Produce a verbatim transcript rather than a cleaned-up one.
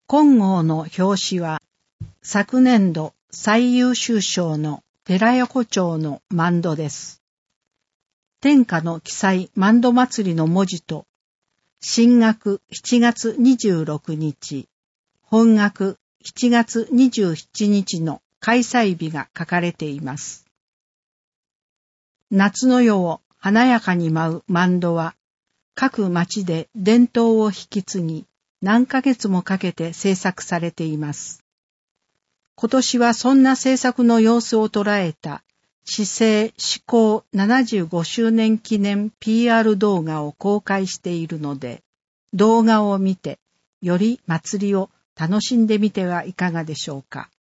今号の表紙は、昨年度最優秀賞の寺横丁の万戸です。天下の記載万戸祭りの文字と、新学しちがつにじゅうろくにち、本学しちがつにじゅうしちにちの開催日が書かれています。夏の夜を華やかに舞う万戸は、各町で伝統を引き継ぎ、何ヶ月もかけて制作されています。今年はそんな制作の様子を捉えた、市政施行ななじゅうごしゅうねん記念 ピーアール 動画を公開しているので、動画を見て、より祭りを楽しんでみてはいかがでしょうか。